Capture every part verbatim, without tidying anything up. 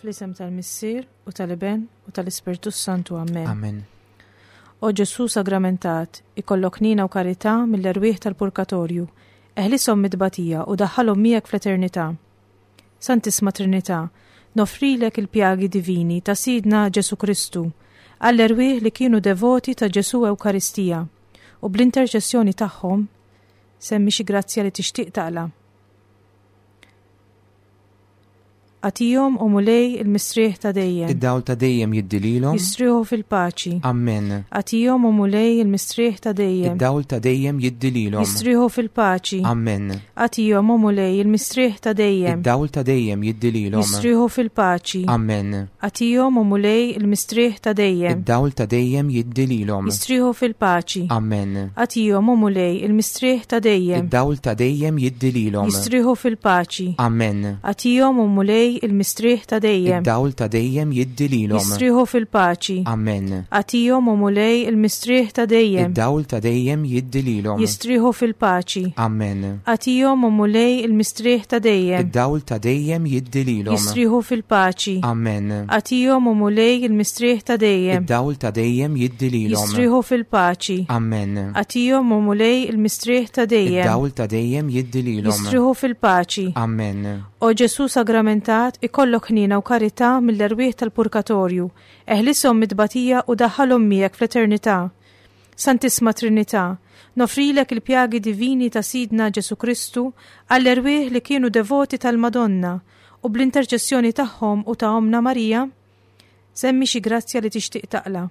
Fl-isem tal-Missier u tal-Iben u tal-Ispirtu Santu. Amen. Amen. O Ġesu sagramentat, ikollok nina u karità mill-erwieħ tal-purgatorju, eħlisom midbatija u daħħalhom miegħek fl-eternità. Santisma Trinità, nofrilek il-pjagi divini ta' Sidna Ġesu Kristu, għall-erwieħ li kienu devoti ta' Ġesu Ewkaristija, u bl-interċessjoni tagħhom semmi xi grazzja li tixtieq taqla. Għatijom u mulej il-mistrieħ ta' dejjem. Id-dawl ta' dejjem jiddililhom. Jistriħu fil-paċi. Amen. Għatijom u mulej il-mistrieħ ta' dejjem. Id-dawl ta' dejjem jiddililhom. Jistriħu fil-paċi. Amen. Għatijom u mulej il-mistrieħ ta' dejjem. Id-dawl ta' dejjem jiddililhom. Jistriħu fil-paċi. Amen. Għatijom u mulej il-mistrieħ ta' dejjem. Id-dawl ta' dejjem jiddililhom. Jistriħu fil-paċi. Amen. Għatijom u mulej il-mistrieħ ta' dejjem. Id-dawl ta' dejjem jiddililhom. Jistriħu fil-paċi. Amen. Għatijom u mulej il-mistrieħ ta' dejjem. Id-dawl ta' dejjem jiddililhom. Jistriħu fil-paċi. Amen. Għatijom u mulej il-mistrieħ ta' dejjem. Id-dawl ta' dejjem jiddililhom. Jistriħu fil-paċi. Amen. Għatijom u mulej il-mistrieħ ta' dejjem. Id-dawl ta' dejjem jiddililhom. Jistriħu fil-paċi. Amen. Għatijom u mulej il-mistrieħ ta' dejjem. Id-dawl ta' dejjem jiddililhom. Jistriħu fil-paċi. Amen. Għatijom u mulej il-mistrieħ ta' dejjem. Id-dawl ta' dejjem jiddililhom. Jistriħu fil-paċi. Amen. O Ġesu sagramentat, ikollok nina u karità mill-erwieħ tal-purgatorju, eħlisom midbatija u daħħalhom miegħek fl-eternità. Santisma Trinità, nofrilek il-pjagi divini ta' Sidna Ġesu Kristu għall-erwieħ li kienu devoti tal-Madonna u bl-interċessjoni tagħhom u ta' Omna Marija, semmi xi grazzja li tixtieq taqla.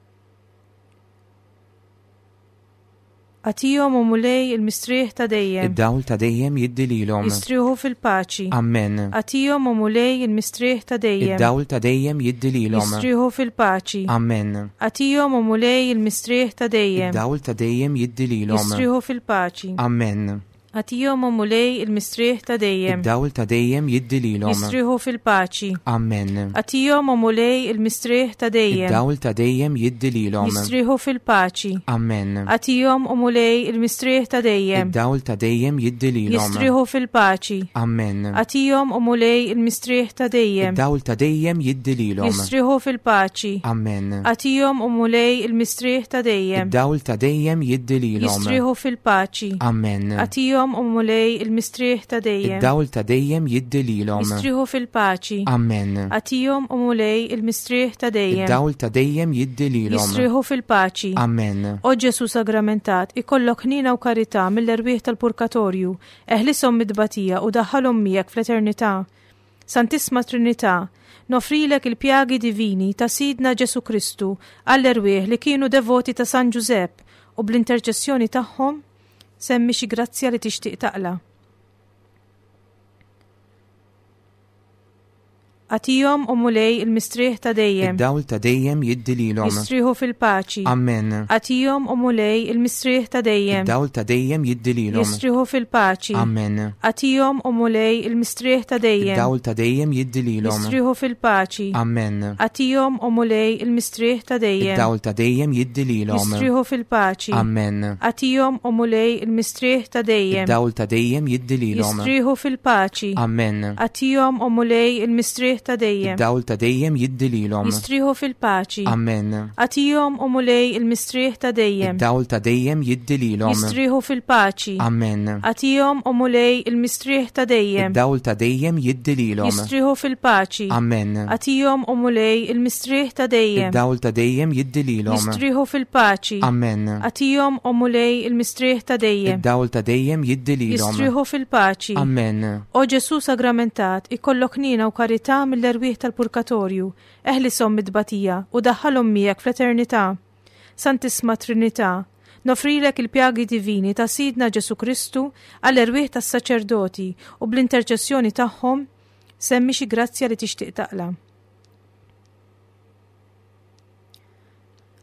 Għatijom u mulej il-mistrieħ ta' dejjem. Id-dawl ta' dejjem jiddililhom. Jistriħu fil-paċi. Amen. Għatijom u mulej il-mistrieħ ta' dejjem. Id-dawl ta' dejjem jiddililhom. Jistriħu fil-paċi. Amen. Għatijom u mulej il-mistrieħ ta' dejjem. Id-dawl ta' dejjem jiddililhom. Jistriħu fil-paċi. Amen. Għatijom u mulej il-mistrieħ ta' dejjem. Id-dawl ta' dejjem jiddililhom. Jistriħu fil-paċi. Amen. Għatijom u mulej il-mistrieħ ta' dejjem. Id-dawl ta' dejjem jiddililhom. Jistriħu fil-paċi. Amen. Għatijom u mulej il-mistrieħ ta' dejjem. Id-dawl ta' dejjem jiddililhom. Jistriħu fil-paċi. Amen. Għatijom u mulej il-mistrieħ ta' dejjem. Id-dawl ta' dejjem jiddililhom. Jistriħu fil-paċi. Amen. Għatijom u mulej il-mistrieħ ta' dejjem. Id-dawl ta' dejjem jiddililhom. Jistriħu fil-paċi. Amen. Għatijom u mulej il-mistrieħ ta' dejjem. Id-dawl ta' dejjem jiddililhom. Jistriħu fil-paċi. Amen. Għatijom u mulej il-mistrieħ ta' dejjem. Id-dawl ta' dejjem jiddililhom. Jistriħu fil-paċi. Amen. O Ġesu sagramentat, ikollok nina u karità mill-erwieħ tal-purgatorju, eħlisom midbatija u daħħalhom miegħek fl-eternità. Santisma Trinità, nofrilek il-pjagi divini ta' Sidna Ġesu Kristu għall-erwieħ li kienu devoti ta' San Giuseppe u bl-interċessjoni tagħhom semmi xi grazzja li tixtieq taqla. Għatijom u mulej il-mistrieħ ta' dejjem. Id-dawl ta' dejjem jiddililhom. Jistriħu fil-paċi. Amen. Għatijom u mulej il-mistrieħ ta' dejjem. Id-dawl ta' dejjem jiddililhom. Jistriħu fil-paċi. Amen. Għatijom u mulej il-mistrieħ ta' dejjem. Id-dawl ta' dejjem jiddililhom. Jistriħu fil-paċi. Amen. Għatijom u mulej il-mistrieħ ta' dejjem. Id-dawl ta' dejjem jiddililhom. Jistriħu fil-paċi. Amen. Għatijom u mulej il-mistrieħ ta' dejjem. Id-dawl ta' dejjem jiddililhom. Jistriħu fil-paċi. Amen. Għatijom u mulej il-mistrieħ ta' dejjem. Id-dawl ta' dejjem jiddililhom. Jistriħu fil-paċi. Amen. Għatijom u mulej il-mistrieħ ta' dejjem. Id-dawl ta' dejjem jiddililhom. Jistriħu fil-paċi. Amen. Għatijom u mulej il-mistrieħ ta' dejjem. Id-dawl ta' dejjem jiddililhom. Jistriħu fil-paċi. Amen. Għatijom u mulej il-mistrieħ ta' dejjem. Id-dawl ta' dejjem jiddililhom. Jistriħu fil-paċi. Amen. Għatijom u mulej il-mistrieħ ta' dejjem. Id-dawl ta' dejjem jiddililhom. Jistriħu fil-paċi. Amen. O Ġesu sagramentat, ikollok nina u karità mill-erwieħ tal-purgatorju, eħlisom midbatija u daħħalhom miegħek fl-eternità. Santisma Trinità, nofrilek il-pjagi divini ta' Sidna Ġesu Kristu għall-erwieħ tas-saċerdoti u bl-interċessjoni tagħhom semmi xi grazzja li tixtieq taqla.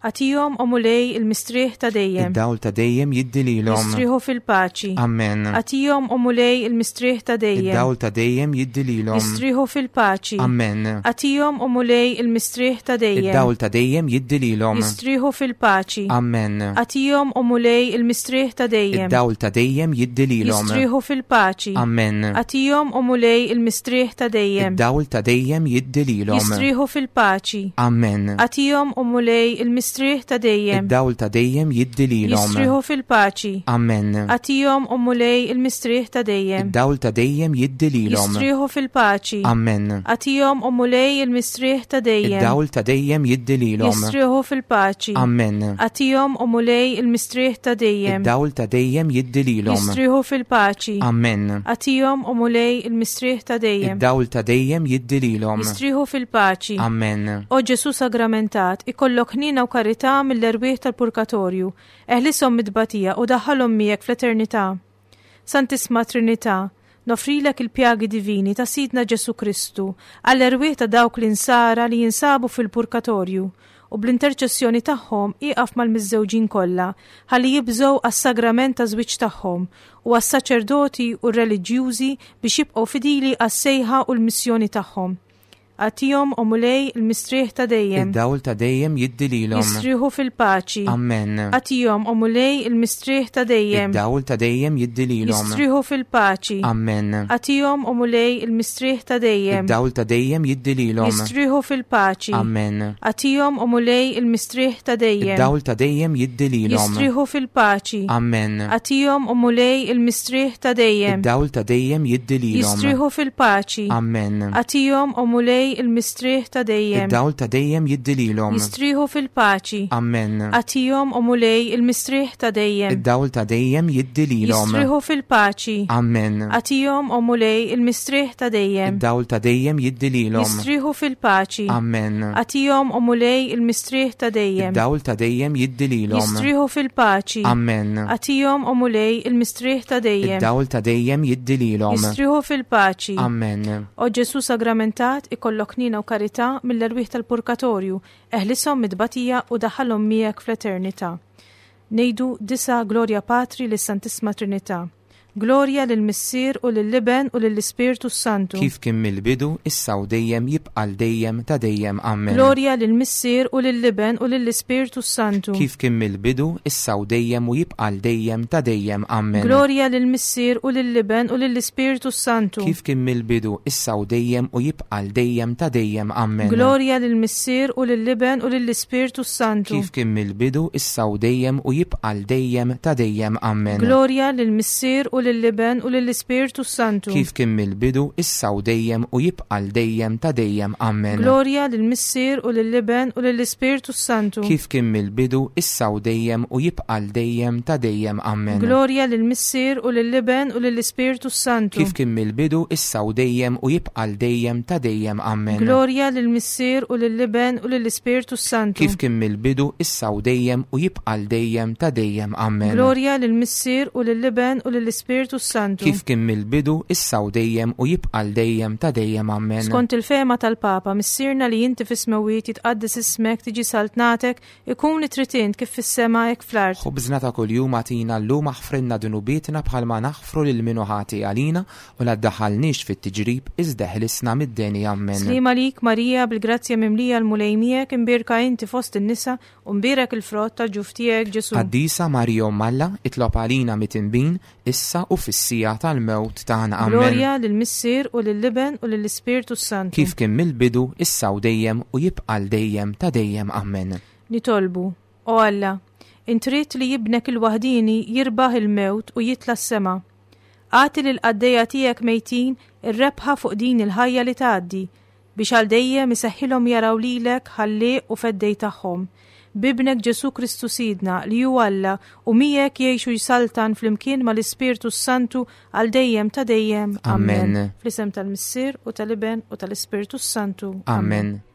Atihom u mulej il-mistrieħ ta' dejjem. id-dawl ta' dejjem jiddililhom. Jistrieħu fil-paċi. Amen. Atihom u mulej il-mistrieħ ta' dejjem. id-dawl ta' dejjem jiddililhom. Jistrieħu fil-paċi. Amen. Atihom u mulej il-mistrieħ ta' dejjem. id-dawl ta' dejjem jiddililhom. Jistrieħu fil-paċi. Amen. Atihom u mulej il-mistrieħ ta' dejjem. id-dawl ta' dejjem jiddililhom. Jistrieħu fil-paċi. Amen. Atihom u mulej il-mistrieħ ta' dejjem. id-dawl ta' dejjem jiddililhom. Jistrieħu fil-paċi. Amen. Atihom u mulej il-mistrieħ ta' dejjem. id-dawl ta' dejjem jiddililhom. Jistrieħu fil-paċi. Amen. Atihom u mulej il-mistrieħ ta' dejjem. id-dawl ta' dejjem jiddililhom. Jistrieħu fil-paċi. Amen. Atihom u mulej il-mistrieħ ta' dejjem. id-dawl ta' dejjem jiddililhom. Jistrieħu fil-paċi. Amen. Atihom u mulej il-mistrieħ ta' dejjem. id-dawl ta' dejjem jiddililhom. Jistrieħu fil-paċi. Amen. Atihom u mulej il-mistrieħ ta' dejjem. id-dawl ta' dejjem jiddililhom. Jistrieħu fil-paċi. Amen. O Ġesu sagramentat, ikollok ħnina u karità mill-erbieħ tal-purgatorju, eħlisom midbatija u daħħalhom miegħek fl-eternità. Santisma Trinità, nofrilek il-pjagi divini ta' Sidna Ġesu Kristu, għall-erbieħ ta' dawk l-insara li jinsabu fil-purgatorju, u bl-interċessjoni tagħhom iqaf mal-miżżewġin kollha ħalli jibżgħu għas-sagrament ta' żwieġ tagħhom u għas-saċerdoti u r-reliġjużi biex jibqgħu fidili għas-sejħa u l-missjoni tagħhom. Atihom u mulej il-mistrieħ ta' dejjem. id-dawl ta' dejjem jiddililhom. Jistrieħu fil-paċi. Amen. Atihom u mulej il-mistrieħ ta' dejjem. id-dawl ta' dejjem jiddililhom. Jistrieħu fil-paċi. Amen. Atihom u mulej il-mistrieħ ta' dejjem. id-dawl ta' dejjem jiddililhom. Jistrieħu fil-paċi. Amen. Atihom u mulej il-mistrieħ ta' dejjem. id-dawl ta' dejjem jiddililhom. Jistrieħu fil-paċi. Amen. Atihom u mulej il-mistrieħ ta' dejjem. id-dawl ta' dejjem jiddililhom. Jistrieħu fil-paċi. Amen. Atihom u mulej il-mistrieħ ta' dejjem. id-dawl ta' dejjem jiddililhom. Jistrieħu fil-paċi. Amen. Atihom u mulej il-mistrieħ ta' dejjem. id-dawl ta' dejjem jiddililhom. Jistrieħu fil-paċi. Amen. Atihom u mulej il-mistrieħ ta' dejjem. id-dawl ta' dejjem jiddililhom. Jistrieħu fil-paċi. Amen. Atihom u mulej il-mistrieħ ta' dejjem. id-dawl ta' dejjem jiddililhom. Jistrieħu fil-paċi. Amen. Atihom u mulej il-mistrieħ ta' dejjem. id-dawl ta' dejjem jiddililhom. Jistrieħu fil-paċi. Amen. O Ġesu sagramentat, ikollok ħnina u karità mill-erbieħ tal-purgatorju, eħlisom midbatija u daħħalhom miegħek fl-eternità. Nejdu disa Gloria Patri lis-Santisma Trinità. Gloria lill-Missier u lill-Liben u lill-Ispirtu Santu. Kif kien mill-bidu, issa u dejjem jibqal dejjem ta' dejjem. Amen. Gloria lill-Missier u lill-Liben u lill-Ispirtu Santu. Kif kien mill-bidu, issa u dejjem u jibqal dejjem ta' dejjem. Amen. Gloria lill-Missier u lill-Liben u lill-Ispirtu Santu. Kif kien mill-bidu, issa u dejjem u jibqal dejjem ta' dejjem. Amen. Gloria lill-Missier u lill-Liben u lill-Ispirtu Santu. Kif kien mill-bidu, issa u dejjem u jibqal dejjem ta' dejjem. Amen. Gloria lill-Missier u lill-Liben u lill-Ispirtu Santu. Kif kien mill-bidu, issa u dejjem u jibqal dejjem ta' dejjem. Amen. Gloria lill-Missier u lill-Liben u lill-Ispirtu Santu. Kif kien mill-bidu, issa u dejjem u jibqal dejjem ta' dejjem. Amen. Gloria lill-Missier u lill-Liben u lill-Ispirtu Santu. Kif kien mill-bidu, issa u dejjem u jibqal dejjem ta' dejjem. Amen. Gloria lill-Missier u lill-Liben u lill-Ispirtu Santu. Kif kien mill-bidu, issa u dejjem u jibqal dejjem ta' dejjem. Amen. Gloria lill-Missier u lill-Liben u lill-Ispirtu Santu. Kif kien mill-bidu, issa u dejjem u jibqal dejjem ta' dejjem. Amen. Skont il-fema tal-Papa, missirna li jinti fis-smawiet jitqaddis ismek, tiġi saltnatek, ikun tritint kif fis-sema hekk fl-art. Ħubżna ta' kuljum għatina llum aħfrinna dunubietna bħalma naħfru lil minu ħati għalina u la ddaħħalniex fit-tiġrib iżda ħlisna mid-deni. Amen. Slima lik Marija bil-grazzja mimlija l-mulejmijek, imbirka inti fost in-nisa u mbirek il-frott tal-ġuf tiegħek Ġesu. Qaddisa Marija Malla, itlob għalina mitinbin issa u fis-sija tal-mewt tagħna. Amen. Gloria lill-Missier u lill-Liben u lill-Ispirtu Santu. Kif kien mill-bidu, issa u dejjem u jibqal dejjem ta' dejjem. Amen. Nitolbu, o Alla, intrit li jibnek il-waħdini jirbaħ il-mewt u jitla s-sema. Għati l-qaddeja tijek mejtin ir-rebħa fuq din il-ħajja li tgħaddi biex għal dejjem iseħħilhom jaraw lilek ħalli u feddej tagħhom. Bibnek Ġesu Kristu Sidna li hu Alla u miegħek jgħixu jsaltan flimkien mal-Ispirtu Santu għal dejjem ta' dejjem. Amen. Fl-isem tal-Missier u tal-Liben u tal-Ispirtu Santu. Amen.